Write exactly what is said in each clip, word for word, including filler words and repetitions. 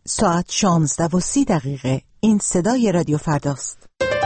ساعت شانزده و سی دقیقه. این صدای رادیو فرداست.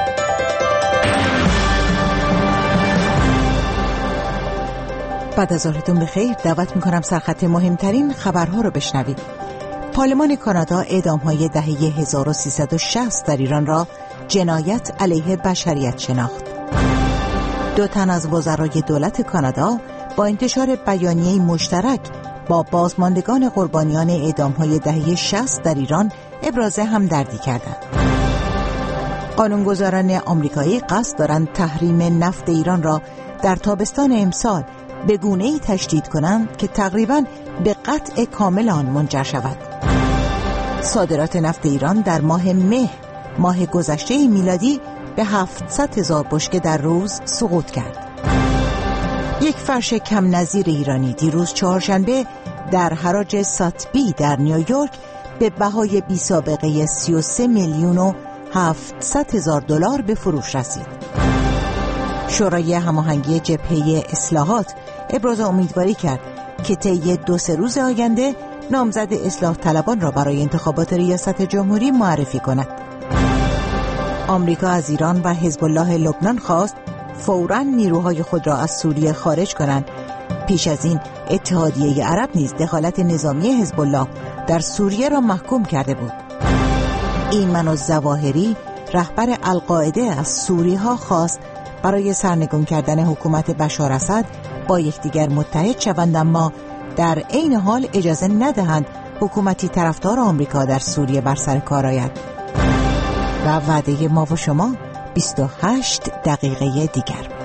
بعد از ظهرتون بخیر. دعوت میکنم سرخط مهمترین خبرها رو بشنوید. پارلمان کانادا اعدام‌های دهه هزار و سیصد و شصت در ایران را جنایت علیه بشریت شناخت. دو تن از وزرای دولت کانادا با انتشار بیانیه مشترک با بازماندگان قربانیان اعدام‌های دهه شصت در ایران ابراز همدردی کردند. قانونگذاران آمریکایی قصد دارند تحریم نفت ایران را در تابستان امسال به گونه‌ای تشدید کنند که تقریباً به قطع کامل آن منجر شود. صادرات نفت ایران در ماه مه ماه گذشته میلادی به هفتصد هزار بشکه در روز سقوط کرد. یک فرش کم نظیر ایرانی دیروز چهارشنبه در حراج ساتبی در نیویورک به بهای بی سابقه سی و سه میلیون و هفتصد هزار دلار به فروش رسید. شورای هماهنگی جبهه اصلاحات ابراز امیدواری کرد که طی دو سه روز آینده نامزد اصلاح طلبان را برای انتخابات ریاست جمهوری معرفی کند. آمریکا از ایران و حزب الله لبنان خواست فوراً نیروهای خود را از سوریه خارج کنند. پیش از این اتحادیه عرب نیز دخالت نظامی حزب الله در سوریه را محکوم کرده بود. ایمن الظواهری رهبر القاعده از سوری ها خواست برای سرنگون کردن حکومت بشار اسد با یکدیگر متحد شوند، اما در عین حال اجازه ندهند حکومتی طرفدار آمریکا در سوریه بر سر کار آید. و وعده ما و شما بیست و هشت دقیقه دیگر.